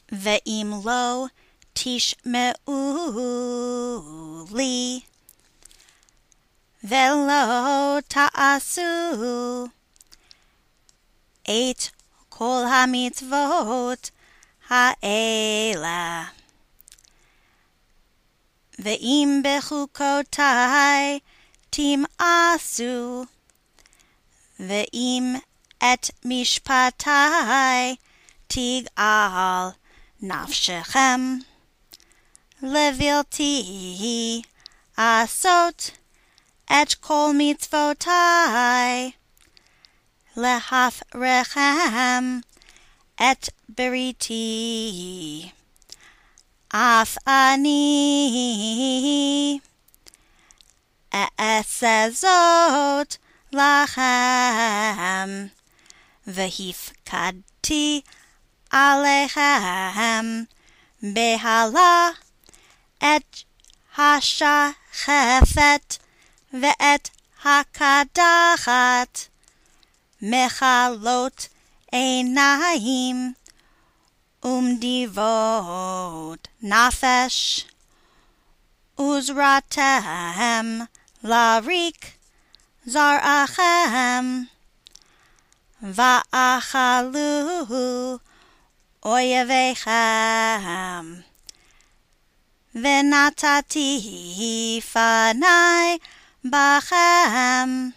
ואם לא תשמעו לי ולא תעשו את כל המצוות האלה. ואם בחוקותיי תמאסו, ואם את משפטיי תגאל נפשכם, לבלתי עשות את כל מצוותיי, להפרכם את בריתי. אף אני אעשה זאת לכם, והפקדתי עליכם בהלה את השחפת ואת הקדחת, מחלות עיניים ומדיבות נפש, וזרעתם לריק זרעכם, ואכלו אויביכם. ונתתי פני בכם,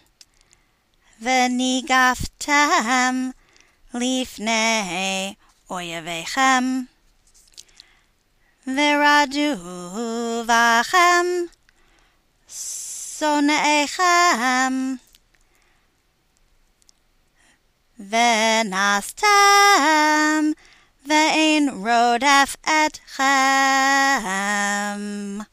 וניגפתם לפני אויביכם, ורדו בכם שונאיכם, ונסתם ואין רודף אתכם.